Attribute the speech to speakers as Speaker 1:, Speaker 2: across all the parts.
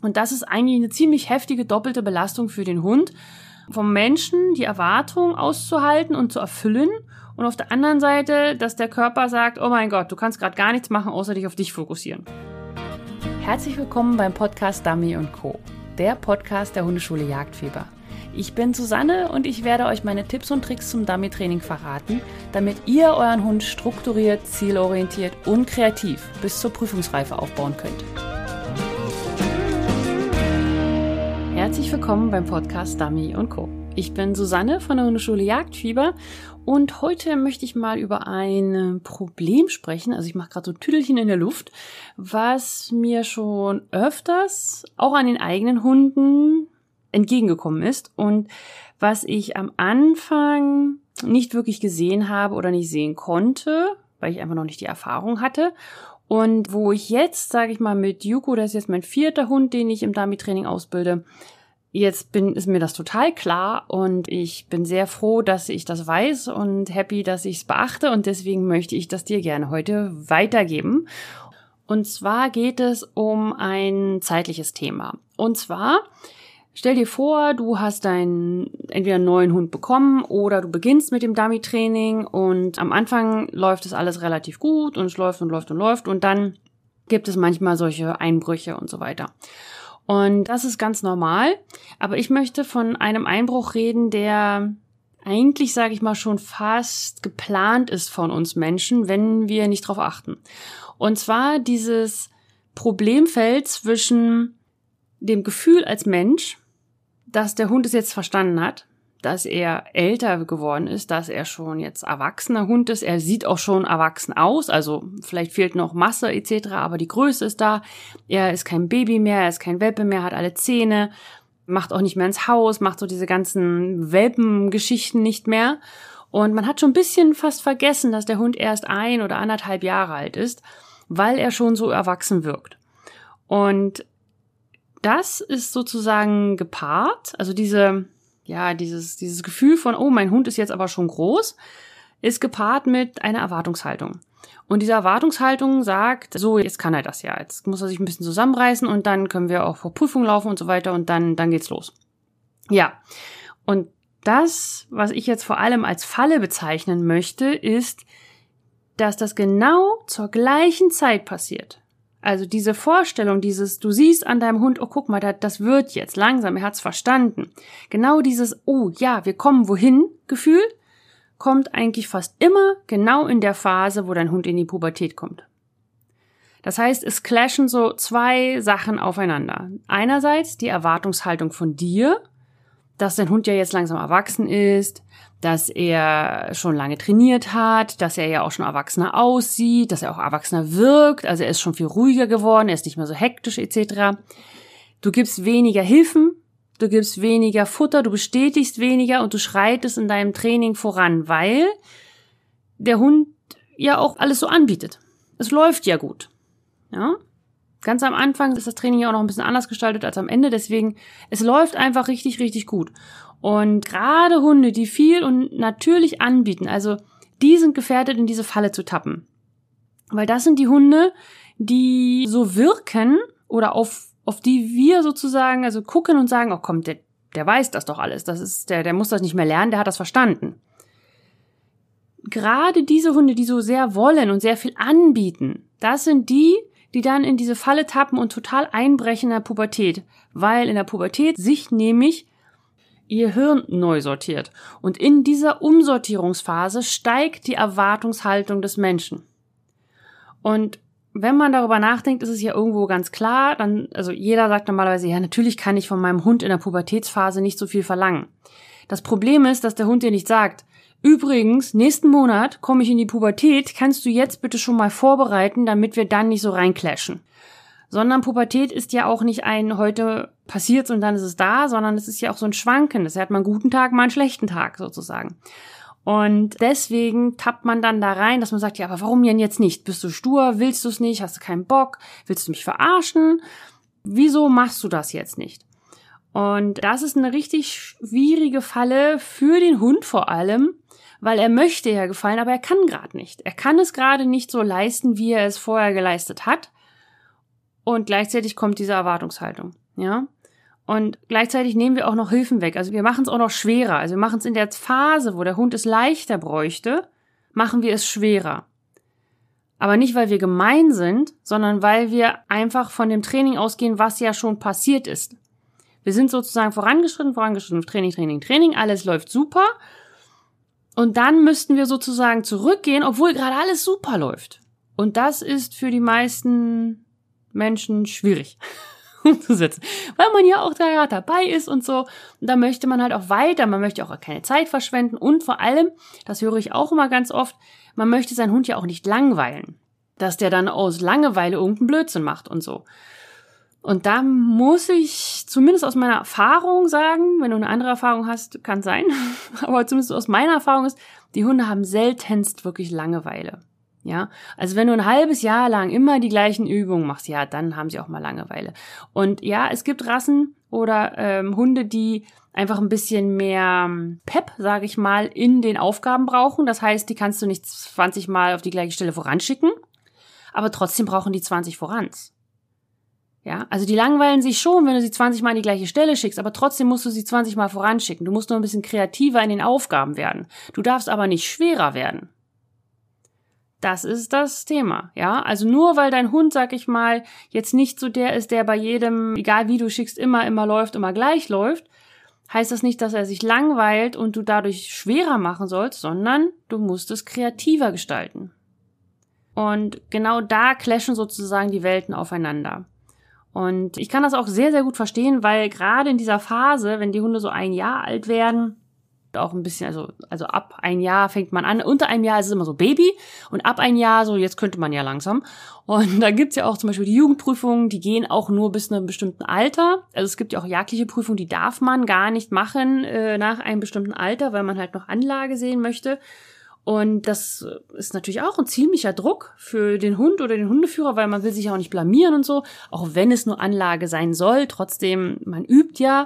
Speaker 1: Und das ist eigentlich eine ziemlich heftige doppelte Belastung für den Hund, vom Menschen die Erwartung auszuhalten und zu erfüllen und auf der anderen Seite, dass der Körper sagt, oh mein Gott, du kannst gerade gar nichts machen, außer dich auf dich fokussieren. Herzlich willkommen beim Podcast Dummy & Co., der Podcast der Hundeschule Jagdfieber. Ich bin Susanne und ich werde euch meine Tipps und Tricks zum Dummy-Training verraten, damit ihr euren Hund strukturiert, zielorientiert und kreativ bis zur Prüfungsreife aufbauen könnt. Herzlich willkommen beim Podcast Dummy & Co. Ich bin Susanne von der Hundeschule Jagdfieber und heute möchte ich mal über ein Problem sprechen. Also ich mache gerade so Tüdelchen in der Luft, was mir schon öfters auch an den eigenen Hunden entgegengekommen ist und was ich am Anfang nicht wirklich gesehen habe oder nicht sehen konnte, weil ich einfach noch nicht die Erfahrung hatte. Und wo ich jetzt, sage ich mal, mit Yuko, das ist jetzt mein 4. Hund, den ich im Dummy-Training ausbilde, ist mir das total klar und ich bin sehr froh, dass ich das weiß und happy, dass ich es beachte und deswegen möchte ich das dir gerne heute weitergeben. Und zwar geht es um ein zeitliches Thema. Und zwar, stell dir vor, du hast entweder einen neuen Hund bekommen oder du beginnst mit dem Dummy-Training und am Anfang läuft es alles relativ gut und es läuft und dann gibt es manchmal solche Einbrüche und so weiter. Und das ist ganz normal, aber ich möchte von einem Einbruch reden, der eigentlich, sage ich mal, schon fast geplant ist von uns Menschen, wenn wir nicht drauf achten. Und zwar dieses Problemfeld zwischen dem Gefühl als Mensch, dass der Hund es jetzt verstanden hat, dass er älter geworden ist, dass er schon jetzt erwachsener Hund ist. Er sieht auch schon erwachsen aus, also vielleicht fehlt noch Masse etc., aber die Größe ist da. Er ist kein Baby mehr, er ist kein Welpe mehr, hat alle Zähne, macht auch nicht mehr ins Haus, macht so diese ganzen Welpengeschichten nicht mehr. Und man hat schon ein bisschen fast vergessen, dass der Hund erst 1 oder 1,5 Jahre alt ist, weil er schon so erwachsen wirkt. Und das ist sozusagen gepaart, also dieses Gefühl von, oh, mein Hund ist jetzt aber schon groß, ist gepaart mit einer Erwartungshaltung. Und diese Erwartungshaltung sagt, so, jetzt kann er das ja, jetzt muss er sich ein bisschen zusammenreißen und dann können wir auch vor Prüfung laufen und so weiter und dann geht's los. Ja, und das, was ich jetzt vor allem als Falle bezeichnen möchte, ist, dass das genau zur gleichen Zeit passiert. Also diese Vorstellung, du siehst an deinem Hund, oh guck mal, das wird jetzt langsam, er hat's verstanden. Genau dieses, oh ja, wir kommen wohin Gefühl, kommt eigentlich fast immer genau in der Phase, wo dein Hund in die Pubertät kommt. Das heißt, es clashen so 2 Sachen aufeinander. Einerseits die Erwartungshaltung von dir, dass dein Hund ja jetzt langsam erwachsen ist, dass er schon lange trainiert hat, dass er ja auch schon erwachsener aussieht, dass er auch erwachsener wirkt, also er ist schon viel ruhiger geworden, er ist nicht mehr so hektisch etc. Du gibst weniger Hilfen, du gibst weniger Futter, du bestätigst weniger und du schreitest in deinem Training voran, weil der Hund ja auch alles so anbietet. Es läuft ja gut. Ja? Ganz am Anfang ist das Training ja auch noch ein bisschen anders gestaltet als am Ende, deswegen, es läuft einfach richtig, richtig gut. Und gerade Hunde, die viel und natürlich anbieten, also die sind gefährdet, in diese Falle zu tappen. Weil das sind die Hunde, die so wirken oder auf die wir sozusagen also gucken und sagen, oh komm, der weiß das doch alles, der muss das nicht mehr lernen, der hat das verstanden. Gerade diese Hunde, die so sehr wollen und sehr viel anbieten, das sind die dann in diese Falle tappen und total einbrechen in der Pubertät, weil in der Pubertät sich nämlich ihr Hirn neu sortiert. Und in dieser Umsortierungsphase steigt die Erwartungshaltung des Menschen. Und wenn man darüber nachdenkt, ist es ja irgendwo ganz klar, also jeder sagt normalerweise, ja, natürlich kann ich von meinem Hund in der Pubertätsphase nicht so viel verlangen. Das Problem ist, dass der Hund dir nicht sagt, übrigens, nächsten Monat komme ich in die Pubertät, kannst du jetzt bitte schon mal vorbereiten, damit wir dann nicht so reinclashen. Sondern Pubertät ist ja auch nicht heute passiert's und dann ist es da, sondern es ist ja auch so ein Schwanken. Das hat mal einen guten Tag, mal einen schlechten Tag sozusagen. Und deswegen tappt man dann da rein, dass man sagt, ja, aber warum denn jetzt nicht? Bist du stur? Willst du es nicht? Hast du keinen Bock? Willst du mich verarschen? Wieso machst du das jetzt nicht? Und das ist eine richtig schwierige Falle für den Hund vor allem, weil er möchte ja gefallen, aber er kann gerade nicht. Er kann es gerade nicht so leisten, wie er es vorher geleistet hat. Und gleichzeitig kommt diese Erwartungshaltung. Ja. Und gleichzeitig nehmen wir auch noch Hilfen weg. Also wir machen es auch noch schwerer. Also wir machen es in der Phase, wo der Hund es leichter bräuchte, machen wir es schwerer. Aber nicht, weil wir gemein sind, sondern weil wir einfach von dem Training ausgehen, was ja schon passiert ist. Wir sind sozusagen vorangeschritten, Training, alles läuft super. Und dann müssten wir sozusagen zurückgehen, obwohl gerade alles super läuft. Und das ist für die meisten Menschen schwierig umzusetzen, weil man ja auch da dabei ist und so. Und da möchte man halt auch weiter, man möchte auch keine Zeit verschwenden und vor allem, das höre ich auch immer ganz oft, man möchte seinen Hund ja auch nicht langweilen, dass der dann aus Langeweile irgendeinen Blödsinn macht und so. Und da muss ich zumindest aus meiner Erfahrung sagen, wenn du eine andere Erfahrung hast, kann sein, aber zumindest aus meiner Erfahrung ist, die Hunde haben seltenst wirklich Langeweile. Ja, also wenn du ein halbes Jahr lang immer die gleichen Übungen machst, ja, dann haben sie auch mal Langeweile. Und ja, es gibt Rassen oder Hunde, die einfach ein bisschen mehr Pep, sage ich mal, in den Aufgaben brauchen. Das heißt, die kannst du nicht 20 Mal auf die gleiche Stelle voranschicken, aber trotzdem brauchen die 20 Vorans. Ja, also die langweilen sich schon, wenn du sie 20 Mal an die gleiche Stelle schickst, aber trotzdem musst du sie 20 Mal voranschicken. Du musst nur ein bisschen kreativer in den Aufgaben werden. Du darfst aber nicht schwerer werden. Das ist das Thema, ja. Also nur weil dein Hund, sag ich mal, jetzt nicht so der ist, der bei jedem, egal wie du schickst, immer läuft, immer gleich läuft, heißt das nicht, dass er sich langweilt und du dadurch schwerer machen sollst, sondern du musst es kreativer gestalten. Und genau da clashen sozusagen die Welten aufeinander. Und ich kann das auch sehr, sehr gut verstehen, weil gerade in dieser Phase, wenn die Hunde so 1 Jahr alt werden, auch ein bisschen, also ab 1 Jahr fängt man an. Unter 1 Jahr ist es immer so Baby und ab 1 Jahr so, jetzt könnte man ja langsam. Und da gibt's ja auch zum Beispiel die Jugendprüfungen, die gehen auch nur bis einem bestimmten Alter. Also es gibt ja auch jagdliche Prüfungen, die darf man gar nicht machen nach einem bestimmten Alter, weil man halt noch Anlage sehen möchte. Und das ist natürlich auch ein ziemlicher Druck für den Hund oder den Hundeführer, weil man will sich ja auch nicht blamieren und so. Auch wenn es nur Anlage sein soll, trotzdem, man übt ja.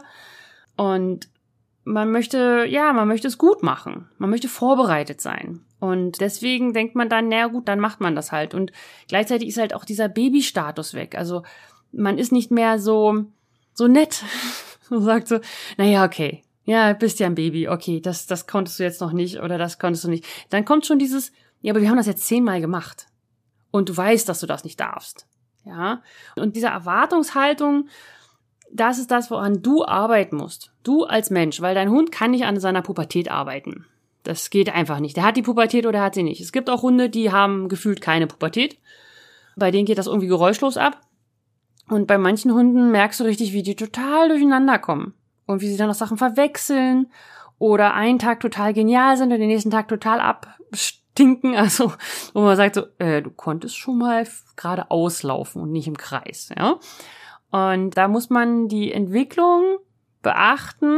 Speaker 1: Und man möchte es gut machen. Man möchte vorbereitet sein. Und deswegen denkt man dann, na gut, dann macht man das halt. Und gleichzeitig ist halt auch dieser Babystatus weg. Also man ist nicht mehr so nett. Man sagt so, naja, okay, ja, bist ja ein Baby, okay, das konntest du jetzt noch nicht oder das konntest du nicht. Dann kommt schon dieses, ja, aber wir haben das jetzt 10-mal gemacht. Und du weißt, dass du das nicht darfst. Ja. Und diese Erwartungshaltung, das ist das, woran du arbeiten musst. Du als Mensch, weil dein Hund kann nicht an seiner Pubertät arbeiten. Das geht einfach nicht. Der hat die Pubertät oder hat sie nicht. Es gibt auch Hunde, die haben gefühlt keine Pubertät. Bei denen geht das irgendwie geräuschlos ab. Und bei manchen Hunden merkst du richtig, wie die total durcheinander kommen. Und wie sie dann noch Sachen verwechseln. Oder einen Tag total genial sind und den nächsten Tag total abstinken. Also, wo man sagt so, du konntest schon mal gerade auslaufen und nicht im Kreis, ja. Und da muss man die Entwicklung beachten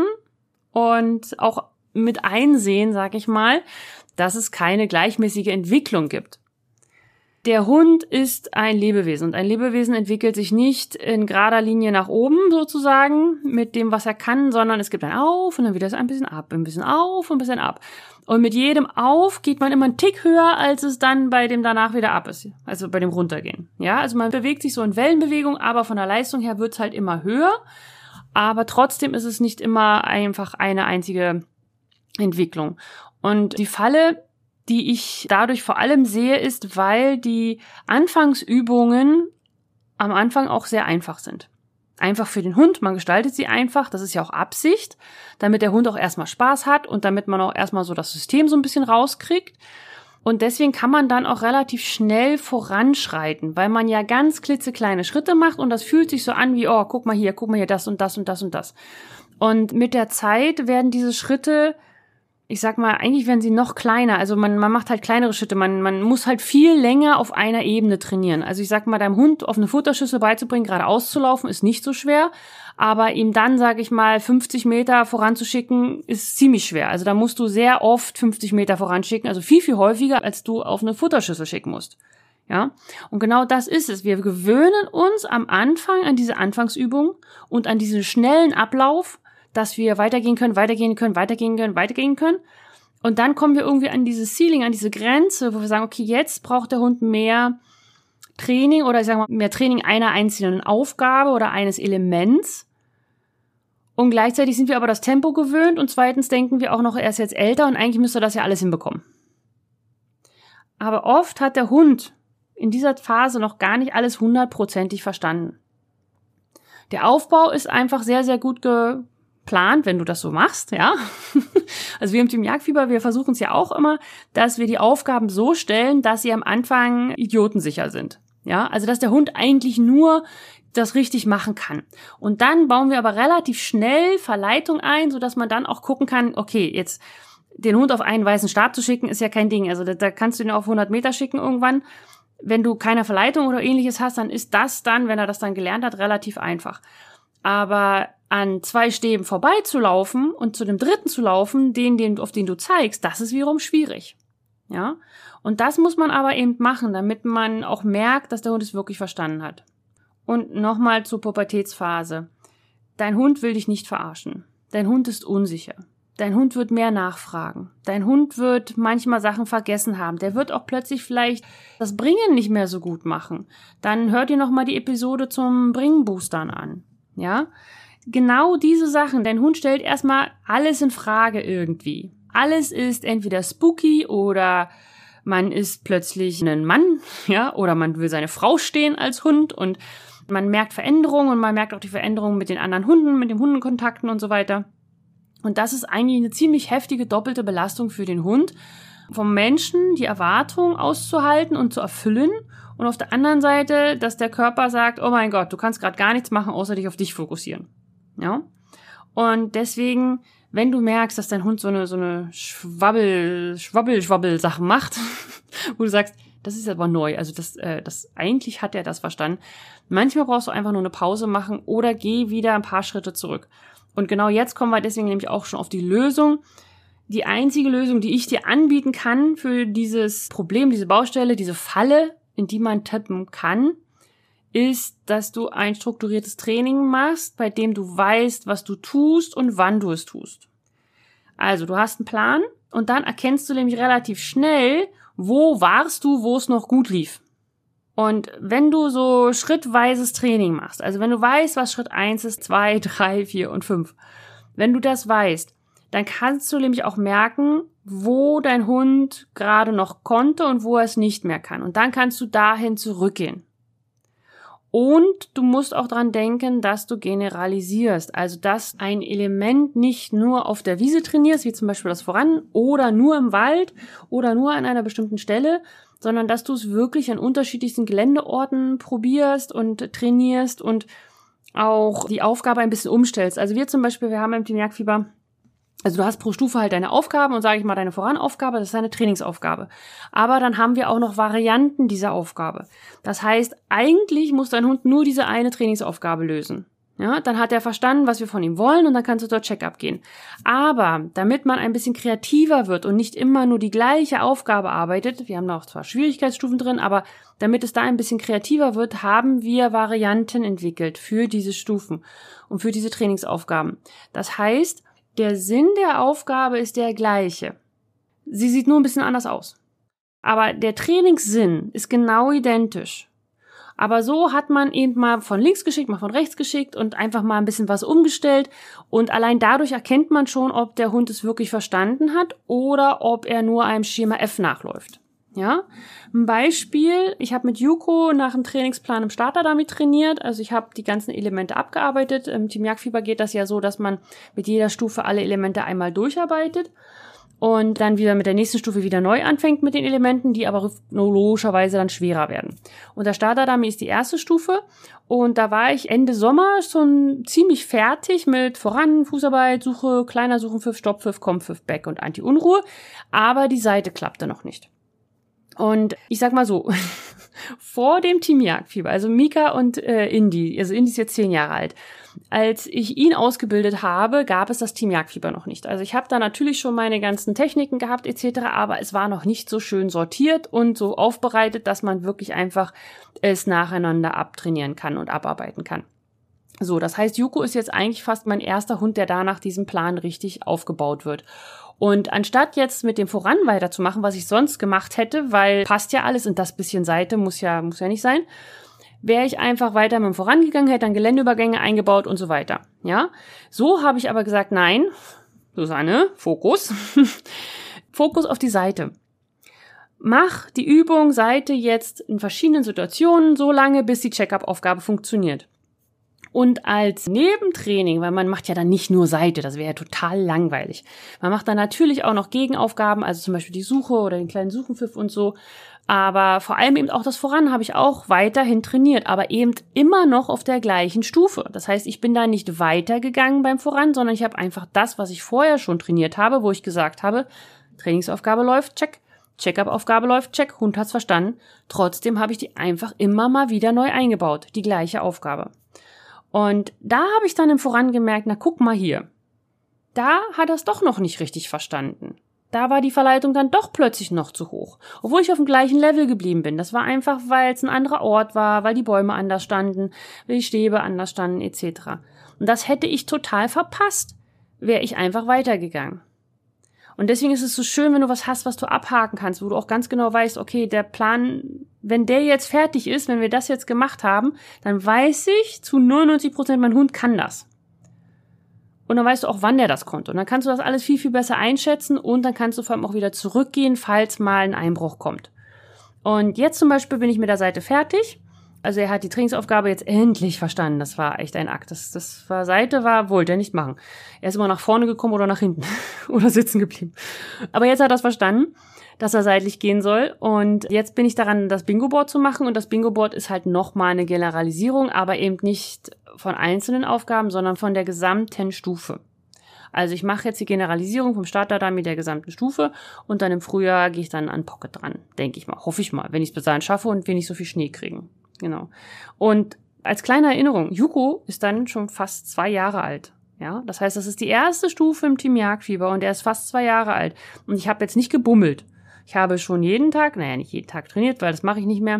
Speaker 1: und auch mit einsehen, sag ich mal, dass es keine gleichmäßige Entwicklung gibt. Der Hund ist ein Lebewesen und ein Lebewesen entwickelt sich nicht in gerader Linie nach oben sozusagen mit dem, was er kann, sondern es gibt ein Auf und dann wieder ein bisschen ab, ein bisschen auf und ein bisschen ab. Und mit jedem Auf geht man immer einen Tick höher, als es dann bei dem danach wieder ab ist, also bei dem Runtergehen. Ja, also man bewegt sich so in Wellenbewegung, aber von der Leistung her wird es halt immer höher. Aber trotzdem ist es nicht immer einfach eine einzige Entwicklung. Und die Falle, die ich dadurch vor allem sehe, ist, weil die Anfangsübungen am Anfang auch sehr einfach sind. Einfach für den Hund, man gestaltet sie einfach, das ist ja auch Absicht, damit der Hund auch erstmal Spaß hat und damit man auch erstmal so das System so ein bisschen rauskriegt. Und deswegen kann man dann auch relativ schnell voranschreiten, weil man ja ganz klitzekleine Schritte macht und das fühlt sich so an wie, oh, guck mal hier, das und das und das und das. Und mit der Zeit werden diese Schritte, ich sag mal, eigentlich werden sie noch kleiner. Also man macht halt kleinere Schritte. Man muss halt viel länger auf einer Ebene trainieren. Also ich sag mal, deinem Hund auf eine Futterschüssel beizubringen, geradeaus zu laufen, ist nicht so schwer. Aber ihm dann, sag ich mal, 50 Meter voranzuschicken, ist ziemlich schwer. Also da musst du sehr oft 50 Meter voranschicken. Also viel, viel häufiger, als du auf eine Futterschüssel schicken musst. Ja. Und genau das ist es. Wir gewöhnen uns am Anfang an diese Anfangsübung und an diesen schnellen Ablauf, dass wir weitergehen können. Und dann kommen wir irgendwie an dieses Ceiling, an diese Grenze, wo wir sagen, okay, jetzt braucht der Hund mehr Training oder ich sage mal mehr Training einer einzelnen Aufgabe oder eines Elements. Und gleichzeitig sind wir aber das Tempo gewöhnt und zweitens denken wir auch noch, er ist jetzt älter und eigentlich müsste er das ja alles hinbekommen. Aber oft hat der Hund in dieser Phase noch gar nicht alles 100%ig verstanden. Der Aufbau ist einfach sehr, sehr gut geplant, wenn du das so machst, ja. Also wir im Team Jagdfieber, wir versuchen es ja auch immer, dass wir die Aufgaben so stellen, dass sie am Anfang idiotensicher sind. Ja, also dass der Hund eigentlich nur das richtig machen kann. Und dann bauen wir aber relativ schnell Verleitung ein, sodass man dann auch gucken kann, okay, jetzt den Hund auf einen weißen Stab zu schicken, ist ja kein Ding. Also da kannst du ihn auf 100 Meter schicken irgendwann. Wenn du keine Verleitung oder ähnliches hast, dann ist das dann, wenn er das dann gelernt hat, relativ einfach. Aber an 2 Stäben vorbeizulaufen und zu dem dritten zu laufen, auf den du zeigst, das ist wiederum schwierig. Ja? Und das muss man aber eben machen, damit man auch merkt, dass der Hund es wirklich verstanden hat. Und nochmal zur Pubertätsphase. Dein Hund will dich nicht verarschen. Dein Hund ist unsicher. Dein Hund wird mehr nachfragen. Dein Hund wird manchmal Sachen vergessen haben. Der wird auch plötzlich vielleicht das Bringen nicht mehr so gut machen. Dann hört ihr nochmal die Episode zum Bringen-Boostern an. Ja? Genau diese Sachen. Dein Hund stellt erstmal alles in Frage irgendwie. Alles ist entweder spooky oder man ist plötzlich ein Mann, ja, oder man will seine Frau stehen als Hund und man merkt Veränderungen und man merkt auch die Veränderungen mit den anderen Hunden, mit den Hundenkontakten und so weiter. Und das ist eigentlich eine ziemlich heftige doppelte Belastung für den Hund, vom Menschen die Erwartung auszuhalten und zu erfüllen und auf der anderen Seite, dass der Körper sagt, oh mein Gott, du kannst gerade gar nichts machen, außer dich auf dich fokussieren. Ja? Und deswegen, wenn du merkst, dass dein Hund so eine Schwabbel-Sachen macht, wo du sagst, das ist aber neu, also das eigentlich hat er das verstanden. Manchmal brauchst du einfach nur eine Pause machen oder geh wieder ein paar Schritte zurück. Und genau jetzt kommen wir deswegen nämlich auch schon auf die Lösung. Die einzige Lösung, die ich dir anbieten kann für dieses Problem, diese Baustelle, diese Falle, in die man tappen kann, ist, dass du ein strukturiertes Training machst, bei dem du weißt, was du tust und wann du es tust. Also du hast einen Plan und dann erkennst du nämlich relativ schnell, wo warst du, wo es noch gut lief. Und wenn du so schrittweises Training machst, also wenn du weißt, was Schritt 1 ist, 2, 3, 4 und 5, wenn du das weißt, dann kannst du nämlich auch merken, wo dein Hund gerade noch konnte und wo er es nicht mehr kann. Und dann kannst du dahin zurückgehen. Und du musst auch dran denken, dass du generalisierst, also dass ein Element nicht nur auf der Wiese trainierst, wie zum Beispiel das Voran, oder nur im Wald oder nur an einer bestimmten Stelle, sondern dass du es wirklich an unterschiedlichsten Geländeorten probierst und trainierst und auch die Aufgabe ein bisschen umstellst. Also wir zum Beispiel, wir haben im Team Jagdfieber, also du hast pro Stufe halt deine Aufgaben und sage ich mal deine Voranaufgabe, das ist deine Trainingsaufgabe. Aber dann haben wir auch noch Varianten dieser Aufgabe. Das heißt, eigentlich muss dein Hund nur diese eine Trainingsaufgabe lösen. Ja, dann hat er verstanden, was wir von ihm wollen und dann kannst du dort Check-up gehen. Aber damit man ein bisschen kreativer wird und nicht immer nur die gleiche Aufgabe arbeitet, wir haben da auch zwar Schwierigkeitsstufen drin, aber damit es da ein bisschen kreativer wird, haben wir Varianten entwickelt für diese Stufen und für diese Trainingsaufgaben. Das heißt, der Sinn der Aufgabe ist der gleiche. Sie sieht nur ein bisschen anders aus. Aber der Trainingssinn ist genau identisch. Aber so hat man eben mal von links geschickt, mal von rechts geschickt und einfach mal ein bisschen was umgestellt. Und allein dadurch erkennt man schon, ob der Hund es wirklich verstanden hat oder ob er nur einem Schema F nachläuft. Ja, ein Beispiel, ich habe mit Yuko nach dem Trainingsplan im Starter damit trainiert, also ich habe die ganzen Elemente abgearbeitet. Im Team Jagdfieber geht das ja so, dass man mit jeder Stufe alle Elemente einmal durcharbeitet und dann wieder mit der nächsten Stufe wieder neu anfängt mit den Elementen, die aber logischerweise dann schwerer werden. Und der Starter-Dummy ist die erste Stufe und da war ich Ende Sommer schon ziemlich fertig mit Voran, Fußarbeit, Suche, kleiner Suchenpfiff, Stopppfiff, Kompfiff, Back und Anti-Unruhe, aber die Seite klappte noch nicht. Und ich sag mal so, vor dem Team Jagdfieber, also Mika und Indy, also Indy ist jetzt 10 Jahre alt, als ich ihn ausgebildet habe, gab es das Team Jagdfieber noch nicht. Also ich habe da natürlich schon meine ganzen Techniken gehabt etc., aber es war noch nicht so schön sortiert und so aufbereitet, dass man wirklich einfach es nacheinander abtrainieren kann und abarbeiten kann. So, das heißt, Yuko ist jetzt eigentlich fast mein erster Hund, der da nach diesem Plan richtig aufgebaut wird. Und anstatt jetzt mit dem Voran weiterzumachen, was ich sonst gemacht hätte, weil passt ja alles und das bisschen Seite muss ja nicht sein, wäre ich einfach weiter mit dem Voran gegangen, hätte dann Geländeübergänge eingebaut und so weiter. Ja, so habe ich aber gesagt, nein, Susanne, Fokus, Fokus auf die Seite. Mach die Übung Seite jetzt in verschiedenen Situationen so lange, bis die Check-up-Aufgabe funktioniert. Und als Nebentraining, weil man macht ja dann nicht nur Seite, das wäre ja total langweilig. Man macht dann natürlich auch noch Gegenaufgaben, also zum Beispiel die Suche oder den kleinen Suchenpfiff und so. Aber vor allem eben auch das Voran habe ich auch weiterhin trainiert, aber eben immer noch auf der gleichen Stufe. Das heißt, ich bin da nicht weitergegangen beim Voran, sondern ich habe einfach das, was ich vorher schon trainiert habe, wo ich gesagt habe, Trainingsaufgabe läuft, check. Check-up-Aufgabe läuft, check, Hund hat's verstanden. Trotzdem habe ich die einfach immer mal wieder neu eingebaut, die gleiche Aufgabe. Und da habe ich dann im Voran gemerkt, na guck mal hier, da hat er es doch noch nicht richtig verstanden. Da war die Verleitung dann doch plötzlich noch zu hoch, obwohl ich auf dem gleichen Level geblieben bin. Das war einfach, weil es ein anderer Ort war, weil die Bäume anders standen, weil die Stäbe anders standen etc. Und das hätte ich total verpasst, wäre ich einfach weitergegangen. Und deswegen ist es so schön, wenn du was hast, was du abhaken kannst, wo du auch ganz genau weißt, okay, der Plan, wenn der jetzt fertig ist, wenn wir das jetzt gemacht haben, dann weiß ich zu 99%, mein Hund kann das. Und dann weißt du auch, wann der das konnte. Und dann kannst du das alles viel, viel besser einschätzen und dann kannst du vor allem auch wieder zurückgehen, falls mal ein Einbruch kommt. Und jetzt zum Beispiel bin ich mit der Seite fertig. Also er hat die Trainingsaufgabe jetzt endlich verstanden. Das war echt ein Akt. Seite wollte er nicht machen. Er ist immer nach vorne gekommen oder nach hinten oder sitzen geblieben. Aber jetzt hat er es verstanden, dass er seitlich gehen soll. Und jetzt bin ich daran, das Bingo-Board zu machen. Und das Bingo-Board ist halt nochmal eine Generalisierung, aber eben nicht von einzelnen Aufgaben, sondern von der gesamten Stufe. Also ich mache jetzt die Generalisierung vom Starter-Dummy der gesamten Stufe und dann im Frühjahr gehe ich dann an Pocket dran, denke ich mal. Hoffe ich mal, wenn ich es bis dahin schaffe und wir nicht so viel Schnee kriegen. Genau. Und als kleine Erinnerung, Yuko ist dann schon fast 2 Jahre alt. Ja, das heißt, das ist die erste Stufe im Team Jagdfieber und er ist fast 2 Jahre alt. Und ich habe jetzt nicht gebummelt. Ich habe schon jeden Tag, nicht jeden Tag trainiert, weil das mache ich nicht mehr.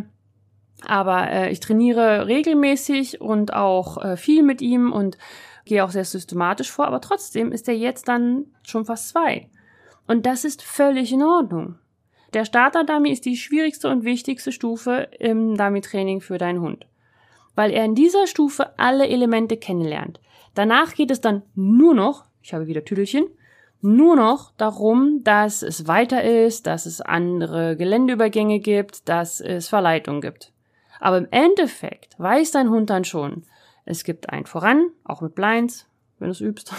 Speaker 1: Aber ich trainiere regelmäßig und auch viel mit ihm und gehe auch sehr systematisch vor. Aber trotzdem ist er jetzt dann schon fast 2. Und das ist völlig in Ordnung. Der Starter-Dummy ist die schwierigste und wichtigste Stufe im Dummy-Training für deinen Hund, weil er in dieser Stufe alle Elemente kennenlernt. Danach geht es dann nur noch, ich habe wieder Tüdelchen, nur noch darum, dass es weiter ist, dass es andere Geländeübergänge gibt, dass es Verleitung gibt. Aber im Endeffekt weiß dein Hund dann schon, es gibt ein Voran, auch mit Blinds, wenn du es übst.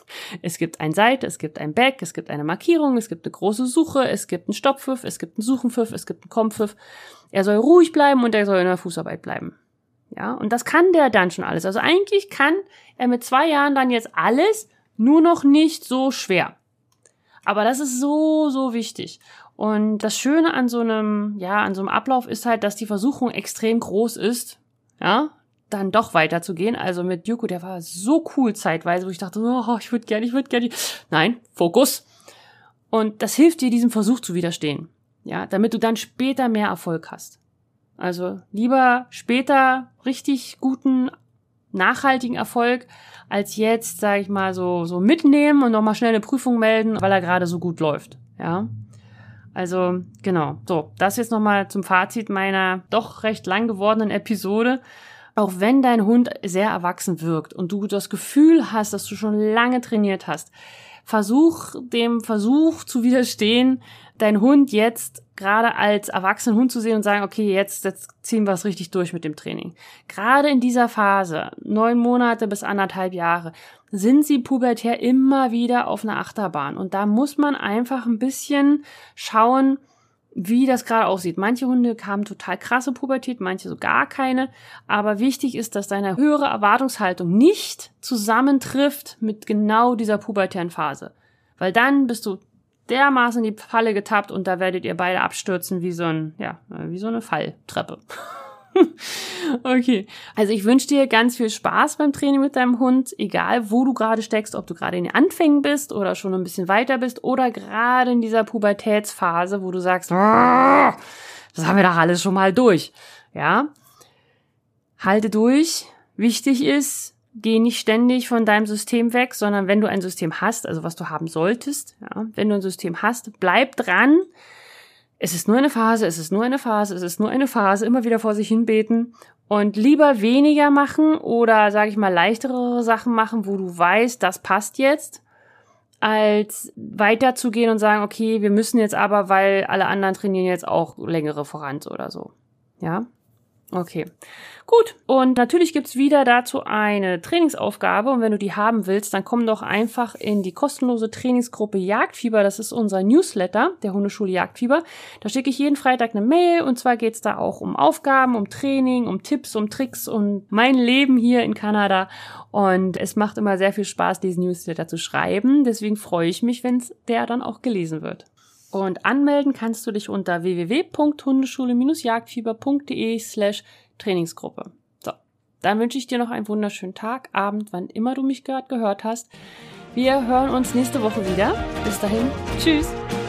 Speaker 1: Es gibt ein Seite, es gibt ein Back, es gibt eine Markierung, es gibt eine große Suche, es gibt einen Stopppfiff, es gibt einen Suchenpfiff, es gibt einen Kompfiff. Er soll ruhig bleiben und er soll in der Fußarbeit bleiben. Ja, und das kann der dann schon alles. Also eigentlich kann er mit 2 Jahren dann jetzt alles, nur noch nicht so schwer. Aber das ist so, so wichtig. Und das Schöne an so einem Ablauf ist halt, dass die Versuchung extrem groß ist, ja, dann doch weiterzugehen. Also mit Yuko, der war so cool zeitweise, wo ich dachte, oh, ich würde gerne. Nein, Fokus. Und das hilft dir, diesem Versuch zu widerstehen. Ja, damit du dann später mehr Erfolg hast. Also lieber später richtig guten, nachhaltigen Erfolg, als jetzt, sage ich mal, so mitnehmen und nochmal schnell eine Prüfung melden, weil er gerade so gut läuft. Ja. Also, genau. So, das jetzt nochmal zum Fazit meiner doch recht lang gewordenen Episode. Auch wenn dein Hund sehr erwachsen wirkt und du das Gefühl hast, dass du schon lange trainiert hast, versuch dem Versuch zu widerstehen, deinen Hund jetzt gerade als erwachsenen Hund zu sehen und sagen, okay, jetzt ziehen wir es richtig durch mit dem Training. Gerade in dieser Phase, 9 Monate bis 1,5 Jahre, sind sie pubertär immer wieder auf einer Achterbahn. Und da muss man einfach ein bisschen schauen, wie das gerade aussieht. Manche Hunde haben total krasse Pubertät, manche so gar keine. Aber wichtig ist, dass deine höhere Erwartungshaltung nicht zusammentrifft mit genau dieser pubertären Phase. Weil dann bist du dermaßen in die Falle getappt und da werdet ihr beide abstürzen wie so eine Falltreppe. Okay, also ich wünsche dir ganz viel Spaß beim Training mit deinem Hund, egal wo du gerade steckst, ob du gerade in den Anfängen bist oder schon ein bisschen weiter bist oder gerade in dieser Pubertätsphase, wo du sagst, das haben wir doch alles schon mal durch. Ja, halte durch. Wichtig ist, geh nicht ständig von deinem System weg, sondern wenn du ein System hast, also was du haben solltest, ja, wenn du ein System hast, bleib dran. Es ist nur eine Phase, es ist nur eine Phase, es ist nur eine Phase, immer wieder vor sich hin beten und lieber weniger machen oder, sage ich mal, leichtere Sachen machen, wo du weißt, das passt jetzt, als weiterzugehen und sagen, okay, wir müssen jetzt aber, weil alle anderen trainieren jetzt auch längere Voranz oder so. Ja? Okay. Gut. Und natürlich gibt's wieder dazu eine Trainingsaufgabe. Und wenn du die haben willst, dann komm doch einfach in die kostenlose Trainingsgruppe Jagdfieber. Das ist unser Newsletter der Hundeschule Jagdfieber. Da schicke ich jeden Freitag eine Mail. Und zwar geht's da auch um Aufgaben, um Training, um Tipps, um Tricks und mein Leben hier in Kanada. Und es macht immer sehr viel Spaß, diesen Newsletter zu schreiben. Deswegen freue ich mich, wenn der dann auch gelesen wird. Und anmelden kannst du dich unter www.hundeschule-jagdfieber.de/Trainingsgruppe. So, dann wünsche ich dir noch einen wunderschönen Tag, Abend, wann immer du mich gerade gehört hast. Wir hören uns nächste Woche wieder. Bis dahin, tschüss!